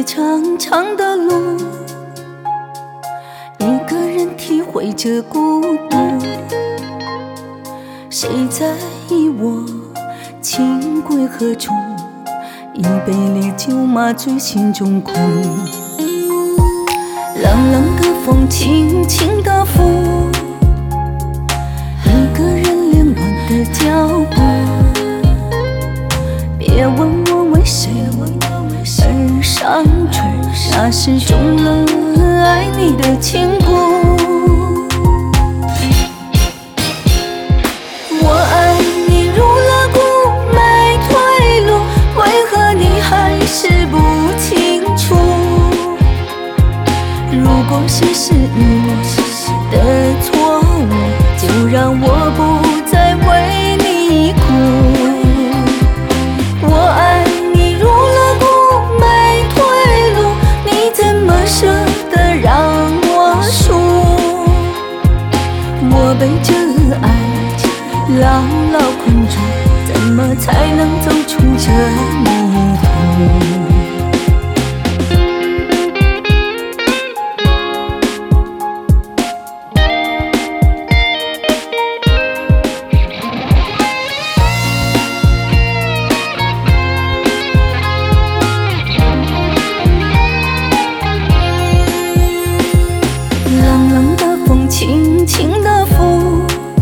些长长的路，一个人体会着孤独。谁在意我情归何处？一杯烈酒麻醉心中苦。冷冷的风，轻轻的拂，一个人凌乱的脚步。别问我为谁而伤处，那是中了爱你的情蛊。我爱你入了骨，没退路，为何你还是不清楚？如果是你的错误，就让我不再为你哭。我爱你入了骨，没退路，你怎么舍得让我输？我被这爱牢牢困住，怎么才能走出这迷途？轻轻的拂，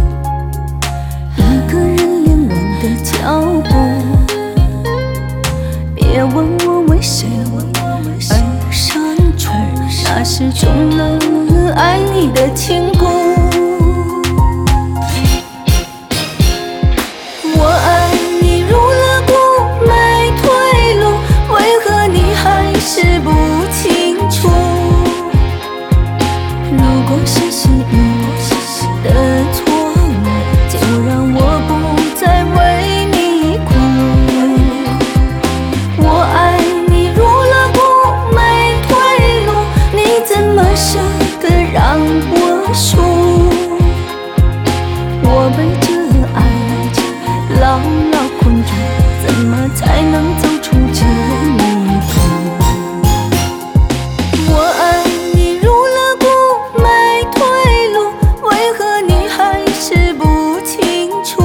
一个人凌乱的脚步。别问我为谁而伤处，那是中了爱你的情蛊。我爱你入了骨，没退路，为何你还是不清楚？如果是你的错误，就让我不再为你哭。我爱你入了骨，没退路，你怎么舍得让我输？我被这爱牢牢困住，怎么才能走出这迷途？我爱你入了骨，没退路，为何你还是不清楚？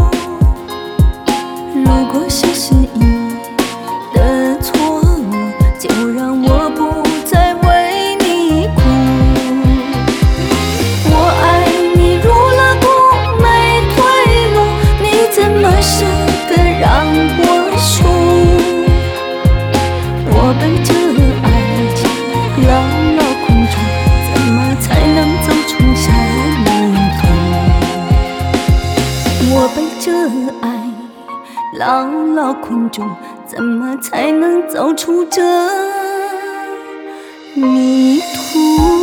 如果是你的错误，就让我不再为你哭。我爱你入了骨，没退路，你怎么舍得让我输？我被这爱牢牢困住，怎么才能走出这迷途？我被这爱牢牢困住，怎么才能走出这迷途？